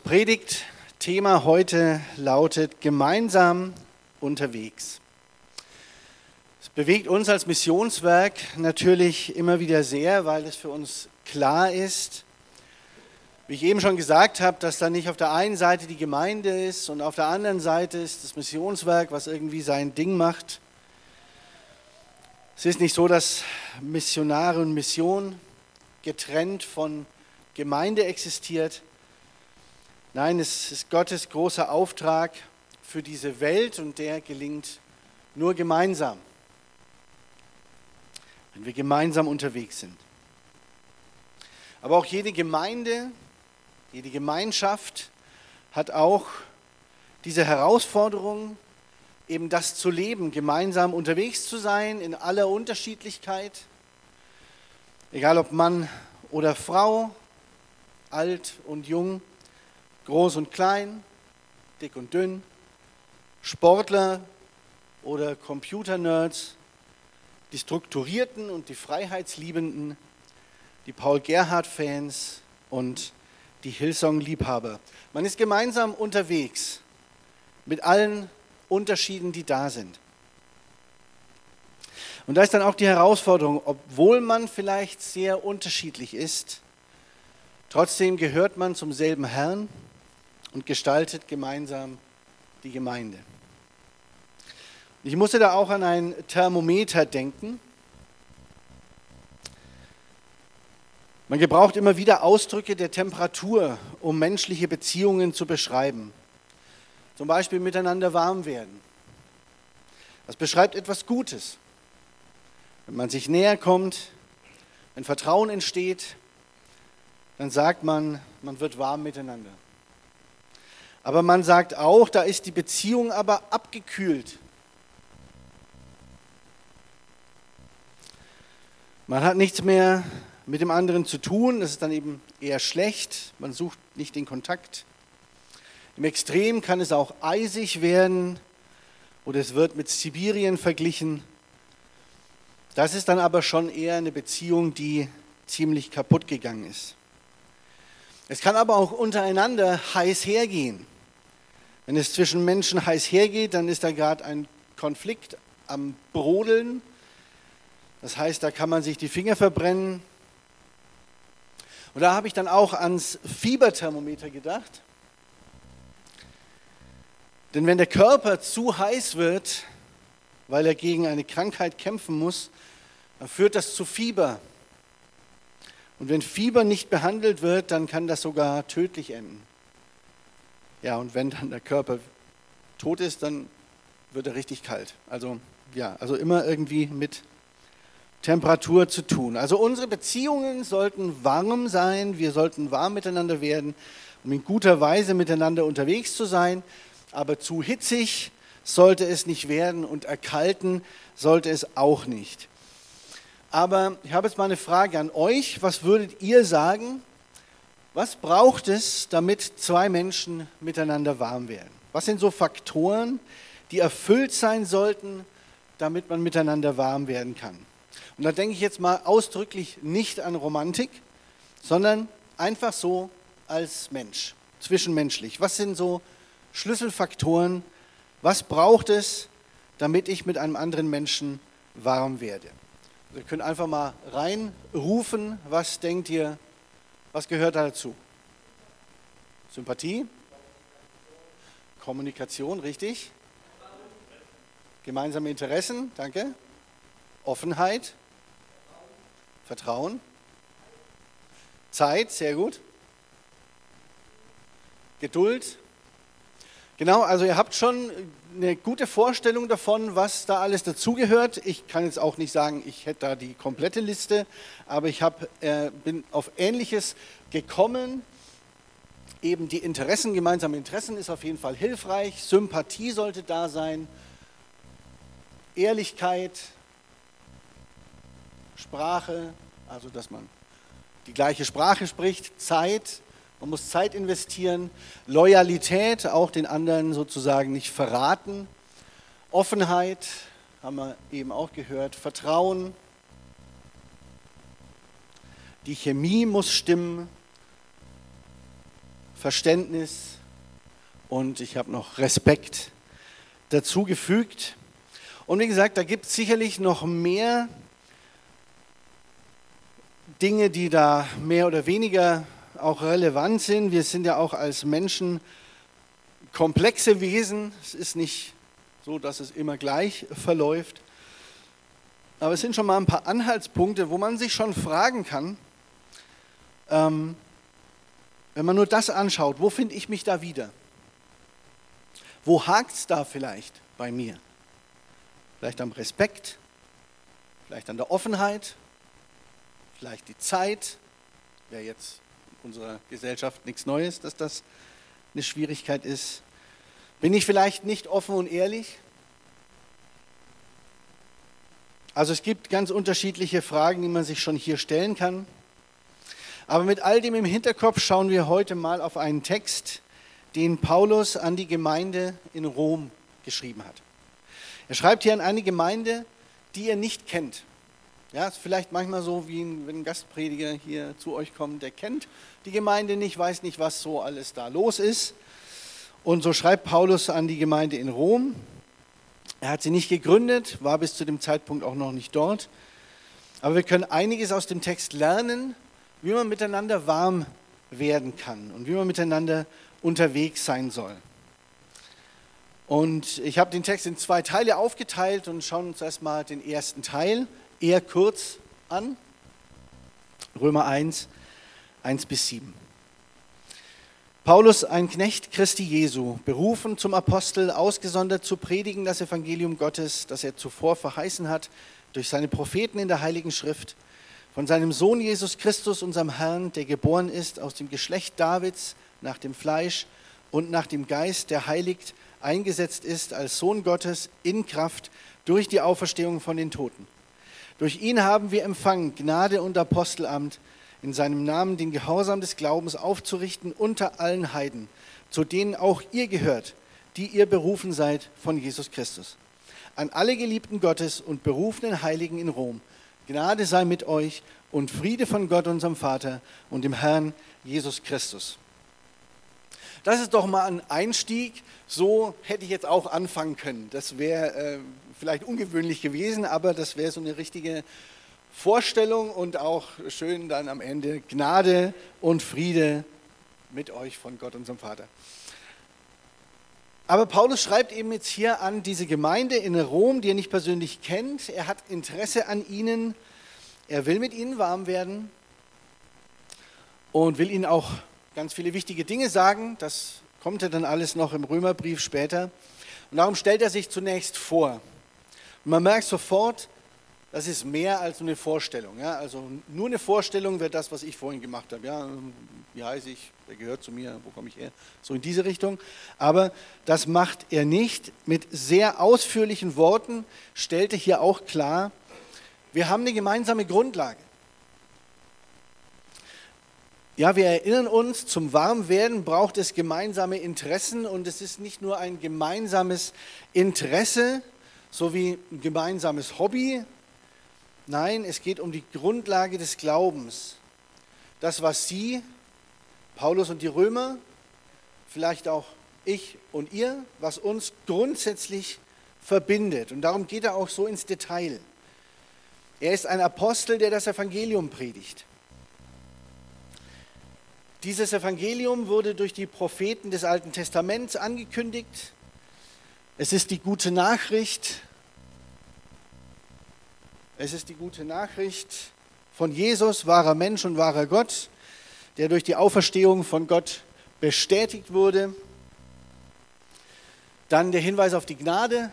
Predigtthema heute lautet gemeinsam unterwegs. Es bewegt uns als Missionswerk natürlich immer wieder sehr, weil es für uns klar ist, wie ich eben schon gesagt habe, dass da nicht auf der einen Seite die Gemeinde ist und auf der anderen Seite ist das Missionswerk, was irgendwie sein Ding macht. Es ist nicht so, dass Missionare und Mission getrennt von Gemeinde existiert. Nein, es ist Gottes großer Auftrag für diese Welt und der gelingt nur gemeinsam, wenn wir gemeinsam unterwegs sind. Aber auch jede Gemeinde, jede Gemeinschaft hat auch diese Herausforderung, eben das zu leben, gemeinsam unterwegs zu sein in aller Unterschiedlichkeit, egal ob Mann oder Frau, alt und jung, groß und klein, dick und dünn, Sportler oder Computernerds, die Strukturierten und die Freiheitsliebenden, die Paul-Gerhardt-Fans und die Hillsong-Liebhaber. Man ist gemeinsam unterwegs mit allen Unterschieden, die da sind. Und da ist dann auch die Herausforderung, obwohl man vielleicht sehr unterschiedlich ist, trotzdem gehört man zum selben Herrn und gestaltet gemeinsam die Gemeinde. Ich musste da auch an ein Thermometer denken. Man gebraucht immer wieder Ausdrücke der Temperatur, um menschliche Beziehungen zu beschreiben. Zum Beispiel miteinander warm werden. Das beschreibt etwas Gutes. Wenn man sich näher kommt, wenn Vertrauen entsteht, dann sagt man, man wird warm miteinander. Aber man sagt auch, da ist die Beziehung aber abgekühlt. Man hat nichts mehr mit dem anderen zu tun, das ist dann eben eher schlecht, man sucht nicht den Kontakt. Im Extrem kann es auch eisig werden oder es wird mit Sibirien verglichen. Das ist dann aber schon eher eine Beziehung, die ziemlich kaputt gegangen ist. Es kann aber auch untereinander heiß hergehen. Wenn es zwischen Menschen heiß hergeht, dann ist da gerade ein Konflikt am Brodeln. Das heißt, da kann man sich die Finger verbrennen. Und da habe ich dann auch ans Fieberthermometer gedacht. Denn wenn der Körper zu heiß wird, weil er gegen eine Krankheit kämpfen muss, dann führt das zu Fieber. Und wenn Fieber nicht behandelt wird, dann kann das sogar tödlich enden. Ja, und wenn dann der Körper tot ist, dann wird er richtig kalt. Also immer irgendwie mit Temperatur zu tun. Also unsere Beziehungen sollten warm sein, wir sollten warm miteinander werden, um in guter Weise miteinander unterwegs zu sein, aber zu hitzig sollte es nicht werden und erkalten sollte es auch nicht. Aber ich habe jetzt mal eine Frage an euch. Was würdet ihr sagen? Was braucht es, damit zwei Menschen miteinander warm werden? Was sind so Faktoren, die erfüllt sein sollten, damit man miteinander warm werden kann? Und da denke ich jetzt mal ausdrücklich nicht an Romantik, sondern einfach so als Mensch, zwischenmenschlich. Was sind so Schlüsselfaktoren? Was braucht es, damit ich mit einem anderen Menschen warm werde? Ihr könnt einfach mal reinrufen, was denkt ihr, was gehört dazu? Sympathie? Kommunikation, richtig? Gemeinsame Interessen, danke. Offenheit? Vertrauen? Zeit, sehr gut. Geduld? Genau, also ihr habt schon eine gute Vorstellung davon, was da alles dazugehört. Ich kann jetzt auch nicht sagen, ich hätte da die komplette Liste, aber ich bin auf Ähnliches gekommen. Eben die Interessen, gemeinsame Interessen ist auf jeden Fall hilfreich. Sympathie sollte da sein. Ehrlichkeit, Sprache, also dass man die gleiche Sprache spricht. Zeit. Man muss Zeit investieren, Loyalität, auch den anderen sozusagen nicht verraten, Offenheit, haben wir eben auch gehört, Vertrauen, die Chemie muss stimmen, Verständnis und ich habe noch Respekt dazu gefügt. Und wie gesagt, da gibt es sicherlich noch mehr Dinge, die da mehr oder weniger auch relevant sind. Wir sind ja auch als Menschen komplexe Wesen. Es ist nicht so, dass es immer gleich verläuft. Aber es sind schon mal ein paar Anhaltspunkte, wo man sich schon fragen kann, wenn man nur das anschaut, wo finde ich mich da wieder? Wo hakt es da vielleicht bei mir? Vielleicht am Respekt, vielleicht an der Offenheit, vielleicht die Zeit. Wäre jetzt in unserer Gesellschaft nichts Neues, dass das eine Schwierigkeit ist. Bin ich vielleicht nicht offen und ehrlich? Also es gibt ganz unterschiedliche Fragen, die man sich schon hier stellen kann. Aber mit all dem im Hinterkopf schauen wir heute mal auf einen Text, den Paulus an die Gemeinde in Rom geschrieben hat. Er schreibt hier an eine Gemeinde, die ihr nicht kennt. Ja, ist vielleicht manchmal so, wie wenn ein Gastprediger hier zu euch kommt, der kennt die Gemeinde nicht, weiß nicht, was so alles da los ist. Und so schreibt Paulus an die Gemeinde in Rom. Er hat sie nicht gegründet, war bis zu dem Zeitpunkt auch noch nicht dort. Aber wir können einiges aus dem Text lernen, wie man miteinander warm werden kann und wie man miteinander unterwegs sein soll. Und ich habe den Text in 2 Teile aufgeteilt und schauen uns erstmal den ersten Teil eher kurz an. Römer 1, 1-7. Paulus, ein Knecht Christi Jesu, berufen zum Apostel, ausgesondert zu predigen das Evangelium Gottes, das er zuvor verheißen hat, durch seine Propheten in der Heiligen Schrift, von seinem Sohn Jesus Christus, unserem Herrn, der geboren ist aus dem Geschlecht Davids, nach dem Fleisch und nach dem Geist, der heiligt, eingesetzt ist als Sohn Gottes in Kraft durch die Auferstehung von den Toten. Durch ihn haben wir empfangen Gnade und Apostelamt, in seinem Namen den Gehorsam des Glaubens aufzurichten unter allen Heiden, zu denen auch ihr gehört, die ihr berufen seid von Jesus Christus. An alle Geliebten Gottes und berufenen Heiligen in Rom, Gnade sei mit euch und Friede von Gott, unserem Vater und dem Herrn Jesus Christus. Das ist doch mal ein Einstieg, so hätte ich jetzt auch anfangen können. Das wäre vielleicht ungewöhnlich gewesen, aber das wäre so eine richtige Vorstellung und auch schön dann am Ende Gnade und Friede mit euch von Gott, unserem Vater. Aber Paulus schreibt eben jetzt hier an diese Gemeinde in Rom, die er nicht persönlich kennt. Er hat Interesse an ihnen, er will mit ihnen warm werden und will ihnen auch ganz viele wichtige Dinge sagen. Das kommt ja dann alles noch im Römerbrief später. Und darum stellt er sich zunächst vor. Und man merkt sofort, das ist mehr als eine Vorstellung. Ja? Also nur eine Vorstellung wäre das, was ich vorhin gemacht habe. Ja? Wie heiße ich? Wer gehört zu mir? Wo komme ich her? So in diese Richtung. Aber das macht er nicht. Mit sehr ausführlichen Worten stellt er hier auch klar, wir haben eine gemeinsame Grundlage. Ja, wir erinnern uns, zum Warmwerden braucht es gemeinsame Interessen und es ist nicht nur ein gemeinsames Interesse, so wie ein gemeinsames Hobby. Nein, es geht um die Grundlage des Glaubens. Das, was Sie, Paulus und die Römer, vielleicht auch ich und ihr, was uns grundsätzlich verbindet. Und darum geht er auch so ins Detail. Er ist ein Apostel, der das Evangelium predigt. Dieses Evangelium wurde durch die Propheten des Alten Testaments angekündigt. Es ist die gute Nachricht. Es ist die gute Nachricht von Jesus, wahrer Mensch und wahrer Gott, der durch die Auferstehung von Gott bestätigt wurde. Dann der Hinweis auf die Gnade,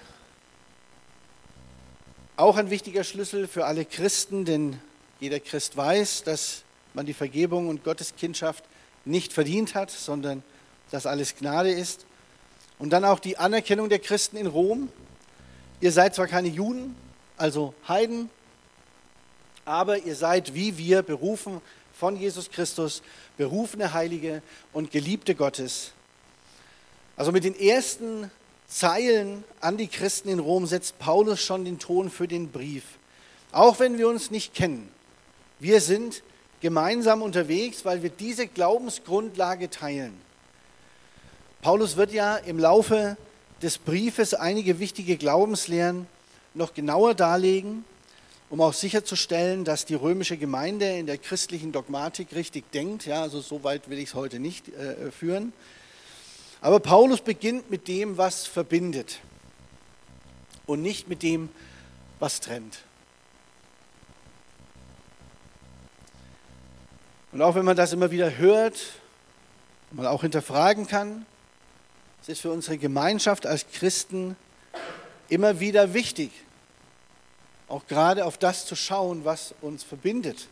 auch ein wichtiger Schlüssel für alle Christen, denn jeder Christ weiß, dass man die Vergebung und Gotteskindschaft nicht verdient hat, sondern dass alles Gnade ist. Und dann auch die Anerkennung der Christen in Rom. Ihr seid zwar keine Juden, also Heiden, aber ihr seid wie wir berufen von Jesus Christus, berufene Heilige und Geliebte Gottes. Also mit den ersten Zeilen an die Christen in Rom setzt Paulus schon den Ton für den Brief. Auch wenn wir uns nicht kennen, wir sind gemeinsam unterwegs, weil wir diese Glaubensgrundlage teilen. Paulus wird ja im Laufe des Briefes einige wichtige Glaubenslehren noch genauer darlegen, um auch sicherzustellen, dass die römische Gemeinde in der christlichen Dogmatik richtig denkt. Ja, also so weit will ich es heute nicht führen. Aber Paulus beginnt mit dem, was verbindet und nicht mit dem, was trennt. Und auch wenn man das immer wieder hört, man auch hinterfragen kann, es ist für unsere Gemeinschaft als Christen immer wieder wichtig, auch gerade auf das zu schauen, was uns verbindet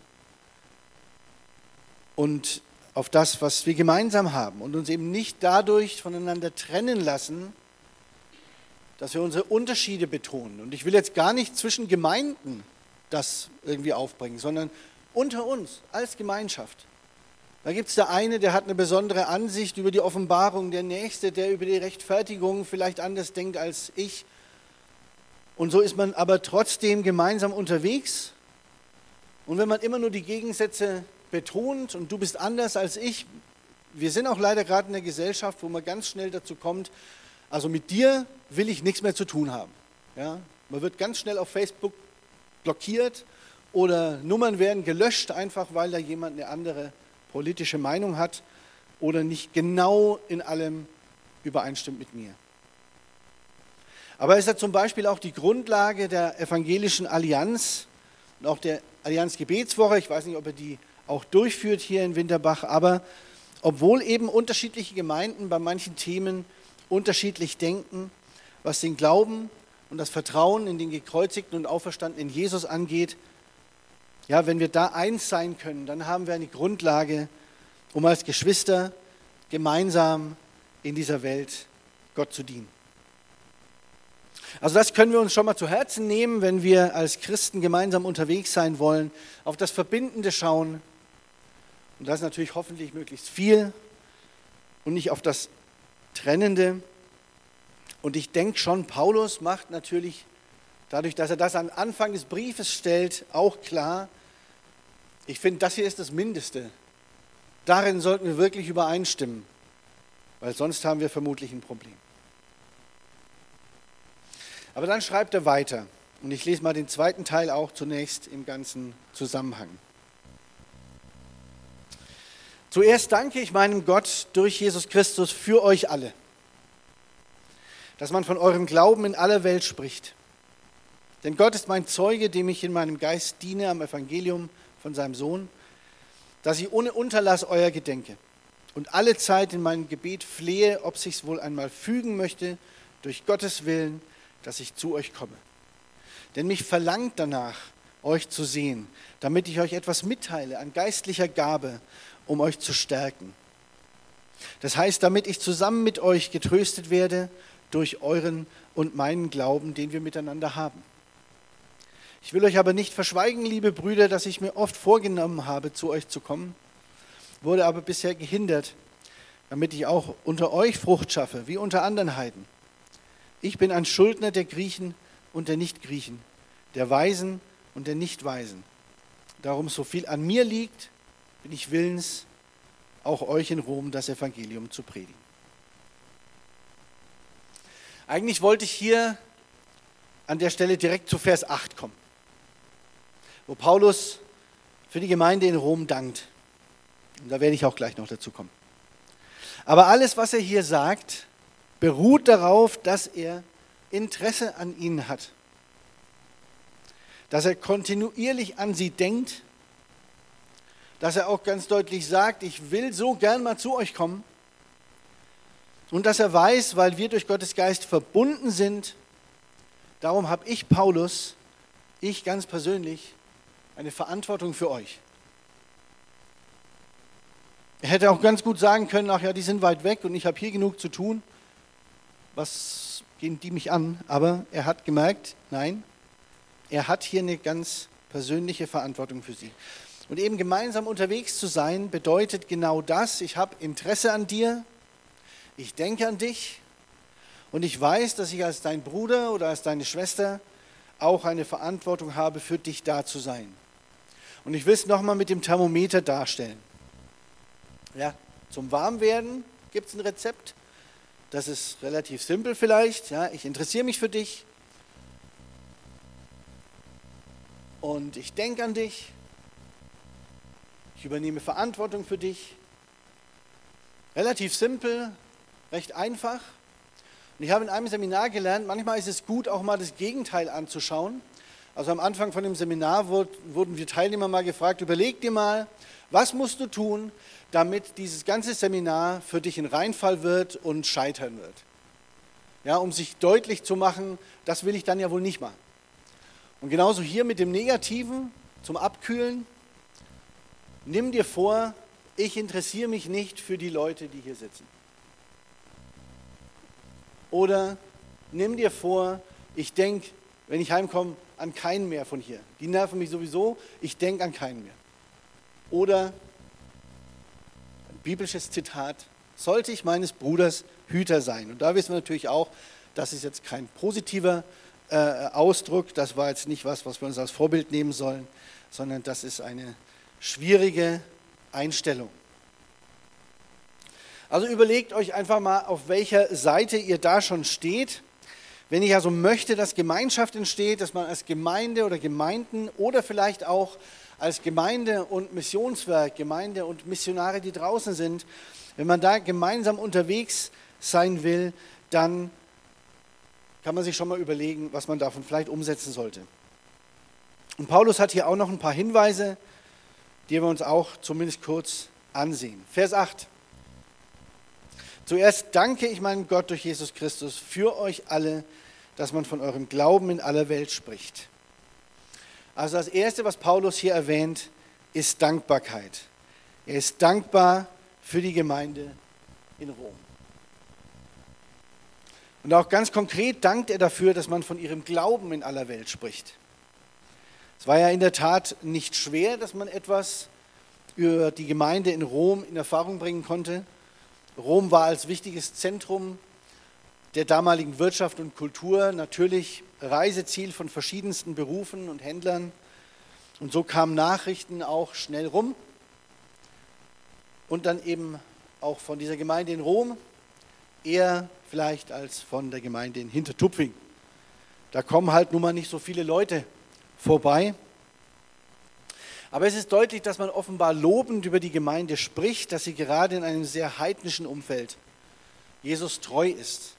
und auf das, was wir gemeinsam haben und uns eben nicht dadurch voneinander trennen lassen, dass wir unsere Unterschiede betonen. Und ich will jetzt gar nicht zwischen Gemeinden das irgendwie aufbringen, sondern unter uns als Gemeinschaft. Da gibt es der eine, der hat eine besondere Ansicht über die Offenbarung, der nächste, der über die Rechtfertigung vielleicht anders denkt als ich. Und so ist man aber trotzdem gemeinsam unterwegs. Und wenn man immer nur die Gegensätze betont und du bist anders als ich, wir sind auch leider gerade in einer Gesellschaft, wo man ganz schnell dazu kommt, also mit dir will ich nichts mehr zu tun haben. Ja? Man wird ganz schnell auf Facebook blockiert oder Nummern werden gelöscht, einfach weil da jemand eine andere politische Meinung hat oder nicht genau in allem übereinstimmt mit mir. Aber es ist ja zum Beispiel auch die Grundlage der evangelischen Allianz und auch der Allianz Gebetswoche. Ich weiß nicht, ob er die auch durchführt hier in Winterbach, aber obwohl eben unterschiedliche Gemeinden bei manchen Themen unterschiedlich denken, was den Glauben und das Vertrauen in den gekreuzigten und auferstandenen Jesus angeht, ja, wenn wir da eins sein können, dann haben wir eine Grundlage, um als Geschwister gemeinsam in dieser Welt Gott zu dienen. Also das können wir uns schon mal zu Herzen nehmen, wenn wir als Christen gemeinsam unterwegs sein wollen, auf das Verbindende schauen und das natürlich hoffentlich möglichst viel und nicht auf das Trennende. Und ich denke schon, Paulus macht natürlich dadurch, dass er das am Anfang des Briefes stellt, auch klar, ich finde, das hier ist das Mindeste. Darin sollten wir wirklich übereinstimmen, weil sonst haben wir vermutlich ein Problem. Aber dann schreibt er weiter und ich lese mal den zweiten Teil auch zunächst im ganzen Zusammenhang. Zuerst danke ich meinem Gott durch Jesus Christus für euch alle, dass man von eurem Glauben in aller Welt spricht. Denn Gott ist mein Zeuge, dem ich in meinem Geist diene am Evangelium von seinem Sohn, dass ich ohne Unterlass euer gedenke und alle Zeit in meinem Gebet flehe, ob sich's wohl einmal fügen möchte, durch Gottes Willen, dass ich zu euch komme. Denn mich verlangt danach, euch zu sehen, damit ich euch etwas mitteile an geistlicher Gabe, um euch zu stärken. Das heißt, damit ich zusammen mit euch getröstet werde durch euren und meinen Glauben, den wir miteinander haben. Ich will euch aber nicht verschweigen, liebe Brüder, dass ich mir oft vorgenommen habe, zu euch zu kommen, wurde aber bisher gehindert, damit ich auch unter euch Frucht schaffe, wie unter anderen Heiden. Ich bin ein Schuldner der Griechen und der Nichtgriechen, der Weisen und der Nichtweisen. Darum, so viel an mir liegt, bin ich willens, auch euch in Rom das Evangelium zu predigen. Eigentlich wollte ich hier an der Stelle direkt zu Vers 8 kommen, wo Paulus für die Gemeinde in Rom dankt. Und da werde ich auch gleich noch dazu kommen. Aber alles, was er hier sagt, beruht darauf, dass er Interesse an ihnen hat. Dass er kontinuierlich an sie denkt. Dass er auch ganz deutlich sagt, ich will so gern mal zu euch kommen. Und dass er weiß, weil wir durch Gottes Geist verbunden sind, darum habe ich, Paulus, ich ganz persönlich, eine Verantwortung für euch. Er hätte auch ganz gut sagen können, ach ja, die sind weit weg und ich habe hier genug zu tun. Was gehen die mich an? Aber er hat gemerkt, nein, er hat hier eine ganz persönliche Verantwortung für sie. Und eben gemeinsam unterwegs zu sein, bedeutet genau das. Ich habe Interesse an dir, ich denke an dich und ich weiß, dass ich als dein Bruder oder als deine Schwester auch eine Verantwortung habe, für dich da zu sein. Und ich will es nochmal mit dem Thermometer darstellen. Ja, zum Warmwerden gibt es ein Rezept. Das ist relativ simpel vielleicht. Ja, ich interessiere mich für dich und ich denke an dich. Ich übernehme Verantwortung für dich. Relativ simpel, recht einfach. Und ich habe in einem Seminar gelernt, manchmal ist es gut, auch mal das Gegenteil anzuschauen. Also am Anfang von dem Seminar wurden wir Teilnehmer mal gefragt, überleg dir mal, was musst du tun, damit dieses ganze Seminar für dich ein Reinfall wird und scheitern wird. Ja, um sich deutlich zu machen, das will ich dann ja wohl nicht machen. Und genauso hier mit dem Negativen zum Abkühlen. Nimm dir vor, ich interessiere mich nicht für die Leute, die hier sitzen. Oder nimm dir vor, ich denke, wenn ich heimkomme, an keinen mehr von hier. Die nerven mich sowieso, ich denke an keinen mehr. Oder ein biblisches Zitat, sollte ich meines Bruders Hüter sein. Und da wissen wir natürlich auch, das ist jetzt kein positiver Ausdruck, das war jetzt nicht was wir uns als Vorbild nehmen sollen, sondern das ist eine schwierige Einstellung. Also überlegt euch einfach mal, auf welcher Seite ihr da schon steht. Wenn ich also möchte, dass Gemeinschaft entsteht, dass man als Gemeinde oder Gemeinden oder vielleicht auch als Gemeinde und Missionswerk, Gemeinde und Missionare, die draußen sind, wenn man da gemeinsam unterwegs sein will, dann kann man sich schon mal überlegen, was man davon vielleicht umsetzen sollte. Und Paulus hat hier auch noch ein paar Hinweise, die wir uns auch zumindest kurz ansehen. Vers 8. Zuerst danke ich meinem Gott durch Jesus Christus für euch alle, dass man von eurem Glauben in aller Welt spricht. Also das Erste, was Paulus hier erwähnt, ist Dankbarkeit. Er ist dankbar für die Gemeinde in Rom. Und auch ganz konkret dankt er dafür, dass man von ihrem Glauben in aller Welt spricht. Es war ja in der Tat nicht schwer, dass man etwas über die Gemeinde in Rom in Erfahrung bringen konnte. Rom war als wichtiges Zentrum der damaligen Wirtschaft und Kultur natürlich Reiseziel von verschiedensten Berufen und Händlern. Und so kamen Nachrichten auch schnell rum. Und dann eben auch von dieser Gemeinde in Rom, eher vielleicht als von der Gemeinde in Hintertupfing. Da kommen halt nun mal nicht so viele Leute vorbei. Aber es ist deutlich, dass man offenbar lobend über die Gemeinde spricht, dass sie gerade in einem sehr heidnischen Umfeld Jesus treu ist,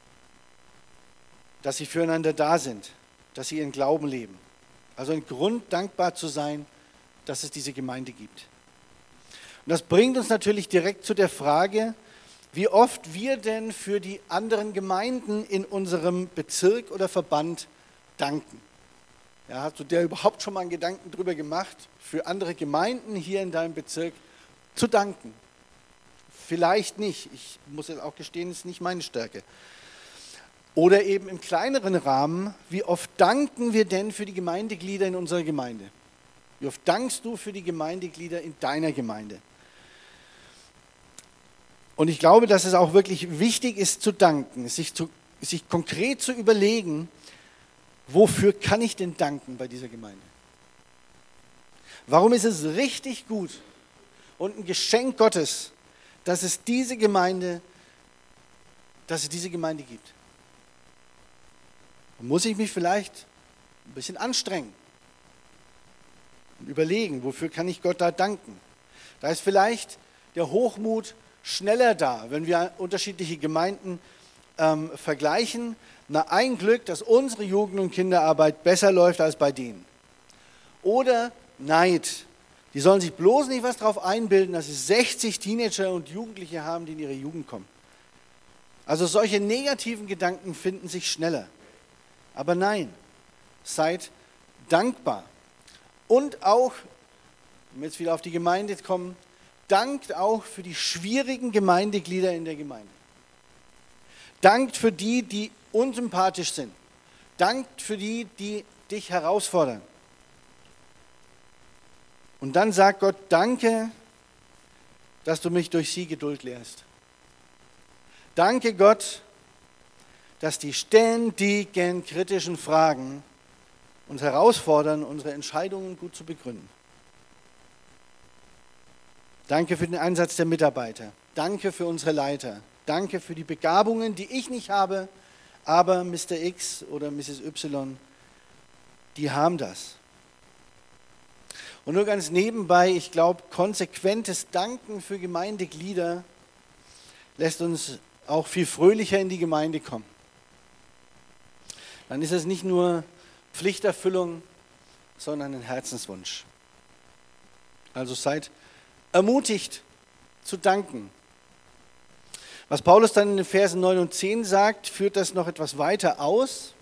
dass sie füreinander da sind, dass sie ihren Glauben leben. Also ein Grund, dankbar zu sein, dass es diese Gemeinde gibt. Und das bringt uns natürlich direkt zu der Frage, wie oft wir denn für die anderen Gemeinden in unserem Bezirk oder Verband danken. Ja, hast du dir überhaupt schon mal einen Gedanken darüber gemacht, für andere Gemeinden hier in deinem Bezirk zu danken? Vielleicht nicht. Ich muss jetzt auch gestehen, das ist nicht meine Stärke. Oder eben im kleineren Rahmen, wie oft danken wir denn für die Gemeindeglieder in unserer Gemeinde? Wie oft dankst du für die Gemeindeglieder in deiner Gemeinde? Und ich glaube, dass es auch wirklich wichtig ist zu danken, sich konkret zu überlegen, wofür kann ich denn danken bei dieser Gemeinde? Warum ist es richtig gut und ein Geschenk Gottes, dass es diese Gemeinde gibt? Da muss ich mich vielleicht ein bisschen anstrengen und überlegen, wofür kann ich Gott da danken? Da ist vielleicht der Hochmut schneller da, wenn wir unterschiedliche Gemeinden vergleichen. Na, ein Glück, dass unsere Jugend- und Kinderarbeit besser läuft als bei denen. Oder Neid. Die sollen sich bloß nicht was darauf einbilden, dass sie 60 Teenager und Jugendliche haben, die in ihre Jugend kommen. Also solche negativen Gedanken finden sich schneller. Aber nein, seid dankbar. Und auch, wenn wir jetzt wieder auf die Gemeinde kommen, dankt auch für die schwierigen Gemeindeglieder in der Gemeinde. Dankt für die, die unsympathisch sind. Dankt für die, die dich herausfordern. Und dann sagt Gott, danke, dass du mich durch sie Geduld lehrst. Danke Gott, dass die ständigen kritischen Fragen uns herausfordern, unsere Entscheidungen gut zu begründen. Danke für den Einsatz der Mitarbeiter. Danke für unsere Leiter. Danke für die Begabungen, die ich nicht habe, aber Mr. X oder Mrs. Y, die haben das. Und nur ganz nebenbei, ich glaube, konsequentes Danken für Gemeindeglieder lässt uns auch viel fröhlicher in die Gemeinde kommen. Dann ist es nicht nur Pflichterfüllung, sondern ein Herzenswunsch. Also seid ermutigt zu danken. Was Paulus dann in den Versen 9 und 10 sagt, führt das noch etwas weiter aus.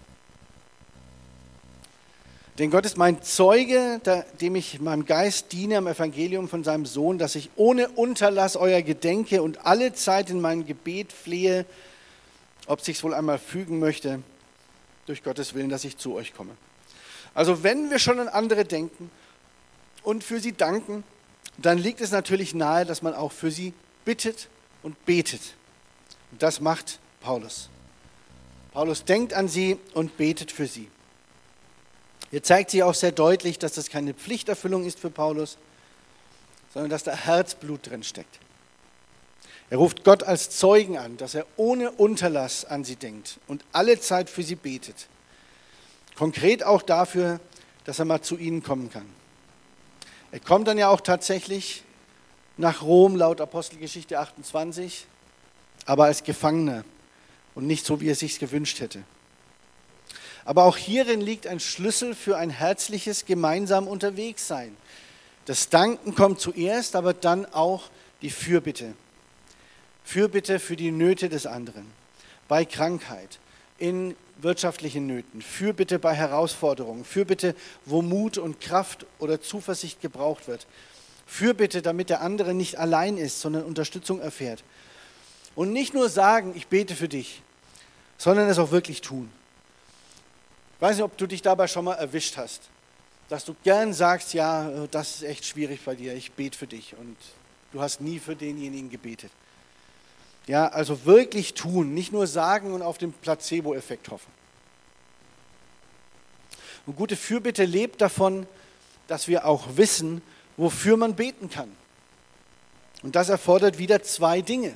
Denn Gott ist mein Zeuge, dem ich meinem Geist diene am Evangelium von seinem Sohn, dass ich ohne Unterlass euer gedenke und alle Zeit in meinem Gebet flehe, ob sich's wohl einmal fügen möchte, durch Gottes Willen, dass ich zu euch komme. Also wenn wir schon an andere denken und für sie danken, dann liegt es natürlich nahe, dass man auch für sie bittet und betet. Und das macht Paulus. Paulus denkt an sie und betet für sie. Hier zeigt sich auch sehr deutlich, dass das keine Pflichterfüllung ist für Paulus, sondern dass da Herzblut drin steckt. Er ruft Gott als Zeugen an, dass er ohne Unterlass an sie denkt und alle Zeit für sie betet. Konkret auch dafür, dass er mal zu ihnen kommen kann. Er kommt dann ja auch tatsächlich nach Rom, laut Apostelgeschichte 28, aber als Gefangener und nicht so, wie er sich gewünscht hätte. Aber auch hierin liegt ein Schlüssel für ein herzliches gemeinsam Unterwegssein. Das Danken kommt zuerst, aber dann auch die Fürbitte. Fürbitte für die Nöte des anderen, bei Krankheit, in wirtschaftlichen Nöten, Fürbitte bei Herausforderungen, Fürbitte, wo Mut und Kraft oder Zuversicht gebraucht wird. Fürbitte, damit der andere nicht allein ist, sondern Unterstützung erfährt. Und nicht nur sagen, ich bete für dich, sondern es auch wirklich tun. Ich weiß nicht, ob du dich dabei schon mal erwischt hast, dass du gern sagst, ja, das ist echt schwierig bei dir, ich bete für dich und du hast nie für denjenigen gebetet. Ja, also wirklich tun, nicht nur sagen und auf den Placebo-Effekt hoffen. Und gute Fürbitte lebt davon, dass wir auch wissen, wofür man beten kann. Und das erfordert wieder zwei Dinge.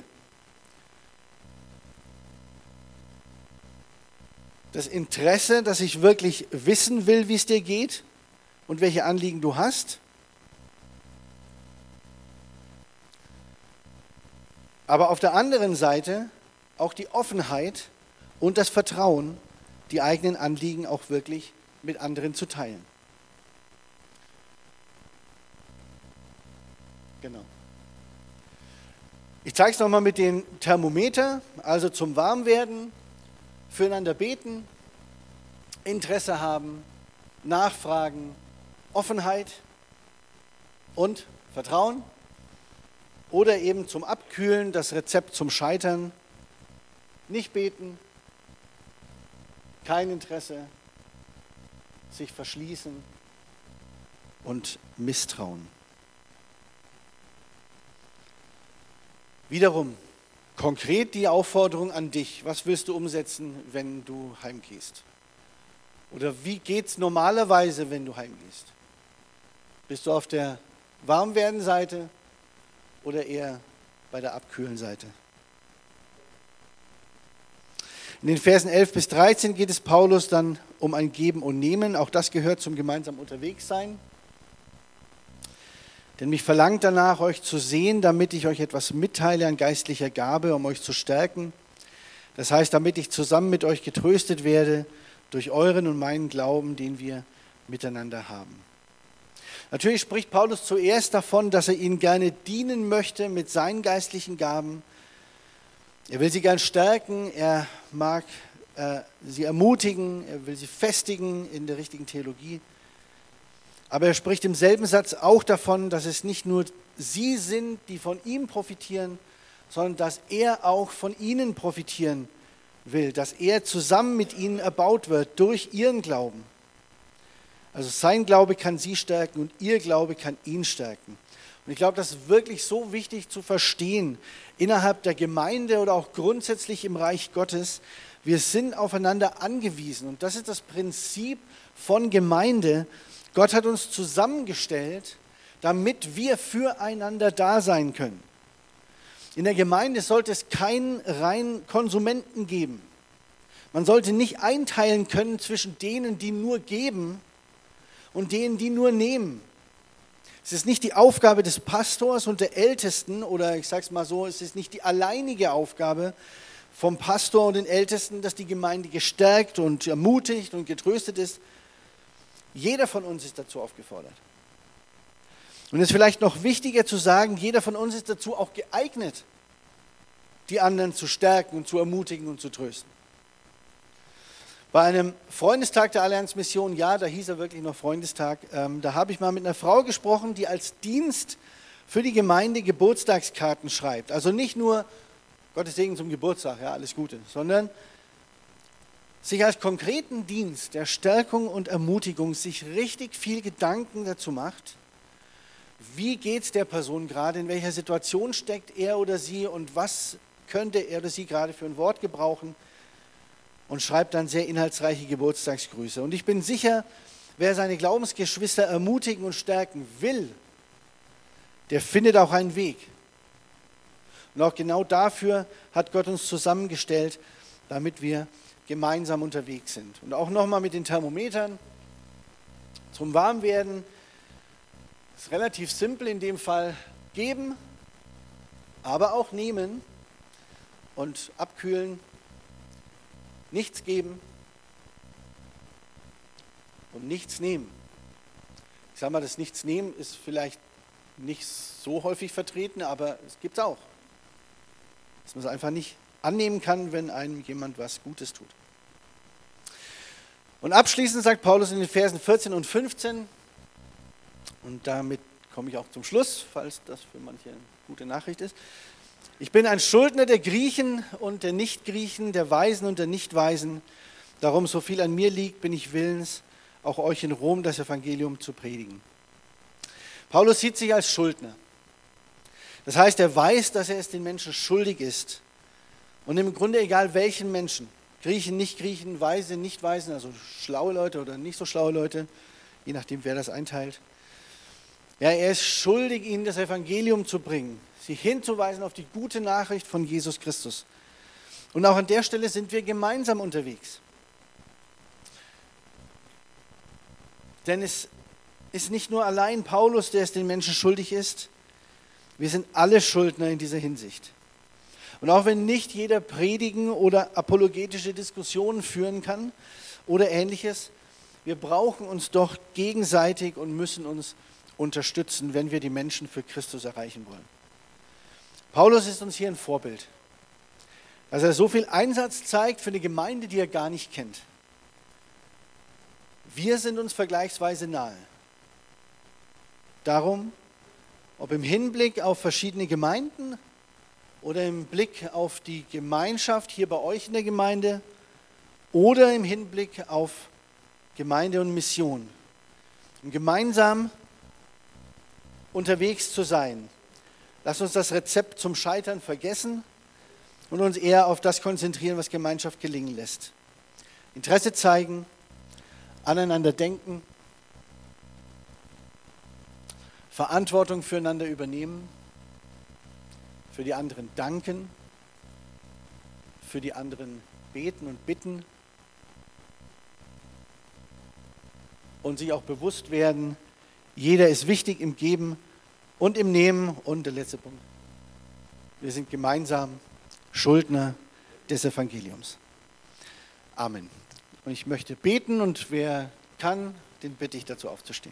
Das Interesse, dass ich wirklich wissen will, wie es dir geht und welche Anliegen du hast. Aber auf der anderen Seite auch die Offenheit und das Vertrauen, die eigenen Anliegen auch wirklich mit anderen zu teilen. Genau. Ich zeige es nochmal mit dem Thermometer, also zum Warmwerden, füreinander beten, Interesse haben, nachfragen, Offenheit und Vertrauen. Oder eben zum Abkühlen, das Rezept zum Scheitern, nicht beten, kein Interesse, sich verschließen und Misstrauen. Wiederum konkret die Aufforderung an dich, was willst du umsetzen, wenn du heimgehst? Oder wie geht es normalerweise, wenn du heimgehst? Bist du auf der Warmwerden-Seite oder eher bei der Abkühlen-Seite? In den Versen 11 bis 13 geht es Paulus dann um ein Geben und Nehmen. Auch das gehört zum gemeinsamen Unterwegssein. Denn mich verlangt danach, euch zu sehen, damit ich euch etwas mitteile an geistlicher Gabe, um euch zu stärken. Das heißt, damit ich zusammen mit euch getröstet werde durch euren und meinen Glauben, den wir miteinander haben. Natürlich spricht Paulus zuerst davon, dass er ihnen gerne dienen möchte mit seinen geistlichen Gaben. Er will sie gern stärken, er mag sie ermutigen, er will sie festigen in der richtigen Theologie. Aber er spricht im selben Satz auch davon, dass es nicht nur sie sind, die von ihm profitieren, sondern dass er auch von ihnen profitieren will, dass er zusammen mit ihnen erbaut wird durch ihren Glauben. Also sein Glaube kann sie stärken und ihr Glaube kann ihn stärken. Und ich glaube, das ist wirklich so wichtig zu verstehen innerhalb der Gemeinde oder auch grundsätzlich im Reich Gottes. Wir sind aufeinander angewiesen und das ist das Prinzip von Gemeinde. Gott hat uns zusammengestellt, damit wir füreinander da sein können. In der Gemeinde sollte es keinen reinen Konsumenten geben. Man sollte nicht einteilen können zwischen denen, die nur geben und denen, die nur nehmen. Es ist nicht die Aufgabe des Pastors und der Ältesten, oder ich sage es mal so, es ist nicht die alleinige Aufgabe vom Pastor und den Ältesten, dass die Gemeinde gestärkt und ermutigt und getröstet ist. Jeder von uns ist dazu aufgefordert. Und es ist vielleicht noch wichtiger zu sagen, jeder von uns ist dazu auch geeignet, die anderen zu stärken und zu ermutigen und zu trösten. Bei einem Freundestag der Allianz Mission, ja, da hieß er wirklich noch Freundestag, da habe ich mal mit einer Frau gesprochen, die als Dienst für die Gemeinde Geburtstagskarten schreibt. Also nicht nur Gottes Segen zum Geburtstag, ja, alles Gute, sondern sich als konkreten Dienst der Stärkung und Ermutigung sich richtig viel Gedanken dazu macht, wie geht es der Person gerade, in welcher Situation steckt er oder sie und was könnte er oder sie gerade für ein Wort gebrauchen, und schreibt dann sehr inhaltsreiche Geburtstagsgrüße. Und ich bin sicher, wer seine Glaubensgeschwister ermutigen und stärken will, der findet auch einen Weg. Und auch genau dafür hat Gott uns zusammengestellt, damit wir gemeinsam unterwegs sind. Und auch nochmal mit den Thermometern zum Warmwerden. Ist relativ simpel in dem Fall, geben, aber auch nehmen und abkühlen, nichts geben und nichts nehmen. Ich sage mal, das Nichts nehmen ist vielleicht nicht so häufig vertreten, aber es gibt es auch. Dass man es einfach nicht annehmen kann, wenn einem jemand was Gutes tut. Und abschließend sagt Paulus in den Versen 14 und 15, und damit komme ich auch zum Schluss, falls das für manche eine gute Nachricht ist. Ich bin ein Schuldner der Griechen und der Nichtgriechen, der Weisen und der Nichtweisen. Darum, so viel an mir liegt, bin ich willens, auch euch in Rom das Evangelium zu predigen. Paulus sieht sich als Schuldner. Das heißt, er weiß, dass er es den Menschen schuldig ist. Und im Grunde egal welchen Menschen, Griechen, Nichtgriechen, Weise, Nichtweisen, also schlaue Leute oder nicht so schlaue Leute, je nachdem, wer das einteilt. Ja, er ist schuldig, ihnen das Evangelium zu bringen, sie hinzuweisen auf die gute Nachricht von Jesus Christus. Und auch an der Stelle sind wir gemeinsam unterwegs. Denn es ist nicht nur allein Paulus, der es den Menschen schuldig ist, wir sind alle Schuldner in dieser Hinsicht. Und auch wenn nicht jeder predigen oder apologetische Diskussionen führen kann oder Ähnliches, wir brauchen uns doch gegenseitig und müssen uns unterstützen, wenn wir die Menschen für Christus erreichen wollen. Paulus ist uns hier ein Vorbild, dass er so viel Einsatz zeigt für eine Gemeinde, die er gar nicht kennt. Wir sind uns vergleichsweise nahe. Darum, ob im Hinblick auf verschiedene Gemeinden oder im Blick auf die Gemeinschaft hier bei euch in der Gemeinde oder im Hinblick auf Gemeinde und Mission, um gemeinsam unterwegs zu sein. Lasst uns das Rezept zum Scheitern vergessen und uns eher auf das konzentrieren, was Gemeinschaft gelingen lässt. Interesse zeigen, aneinander denken, Verantwortung füreinander übernehmen, für die anderen danken, für die anderen beten und bitten und sich auch bewusst werden, jeder ist wichtig im Geben und im Nehmen. Und der letzte Punkt, wir sind gemeinsam Schuldner des Evangeliums. Amen. Und ich möchte beten und wer kann, den bitte ich dazu aufzustehen.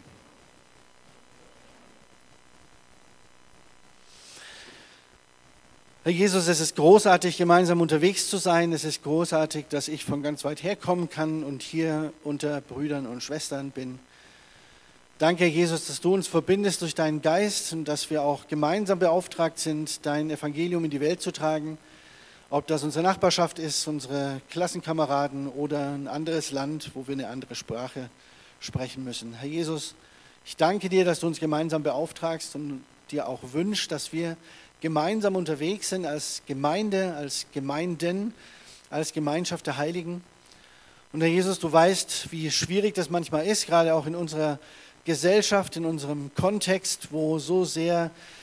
Herr Jesus, es ist großartig, gemeinsam unterwegs zu sein. Es ist großartig, dass ich von ganz weit herkommen kann und hier unter Brüdern und Schwestern bin. Danke, Herr Jesus, dass du uns verbindest durch deinen Geist und dass wir auch gemeinsam beauftragt sind, dein Evangelium in die Welt zu tragen. Ob das unsere Nachbarschaft ist, unsere Klassenkameraden oder ein anderes Land, wo wir eine andere Sprache sprechen müssen. Herr Jesus, ich danke dir, dass du uns gemeinsam beauftragst und dir auch wünschst, dass wir gemeinsam unterwegs sind als Gemeinde, als Gemeinden, als Gemeinschaft der Heiligen. Und Herr Jesus, du weißt, wie schwierig das manchmal ist, gerade auch in unserer Gesellschaft, in unserem Kontext, wo so sehr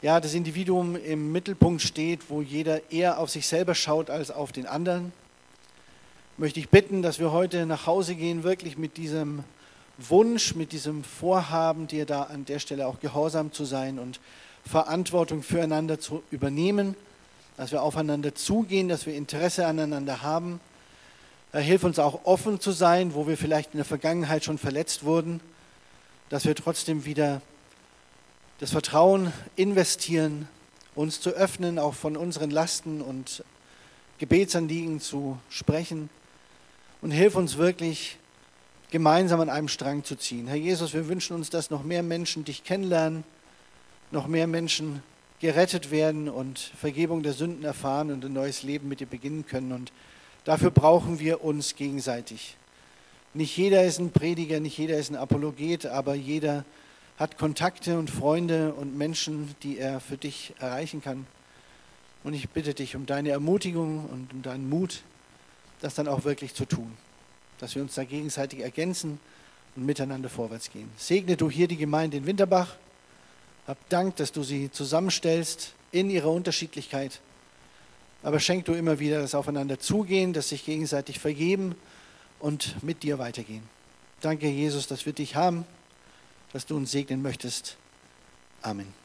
ja, das Individuum im Mittelpunkt steht, wo jeder eher auf sich selber schaut als auf den anderen, möchte ich bitten, dass wir heute nach Hause gehen, wirklich mit diesem Wunsch, mit diesem Vorhaben, dir da an der Stelle auch gehorsam zu sein und Verantwortung füreinander zu übernehmen, dass wir aufeinander zugehen, dass wir Interesse aneinander haben. Hilf uns auch offen zu sein, wo wir vielleicht in der Vergangenheit schon verletzt wurden, dass wir trotzdem wieder das Vertrauen investieren, uns zu öffnen, auch von unseren Lasten und Gebetsanliegen zu sprechen. Und hilf uns wirklich, gemeinsam an einem Strang zu ziehen. Herr Jesus, wir wünschen uns, dass noch mehr Menschen dich kennenlernen, noch mehr Menschen gerettet werden und Vergebung der Sünden erfahren und ein neues Leben mit dir beginnen können. Und dafür brauchen wir uns gegenseitig. Nicht jeder ist ein Prediger, nicht jeder ist ein Apologet, aber jeder hat Kontakte und Freunde und Menschen, die er für dich erreichen kann. Und ich bitte dich um deine Ermutigung und um deinen Mut, das dann auch wirklich zu tun. Dass wir uns da gegenseitig ergänzen und miteinander vorwärts gehen. Segne du hier die Gemeinde in Winterbach. Hab Dank, dass du sie zusammenstellst in ihrer Unterschiedlichkeit. Aber schenk du immer wieder das Aufeinander zugehen, das sich gegenseitig vergeben und mit dir weitergehen. Danke, Jesus, dass wir dich haben, dass du uns segnen möchtest. Amen.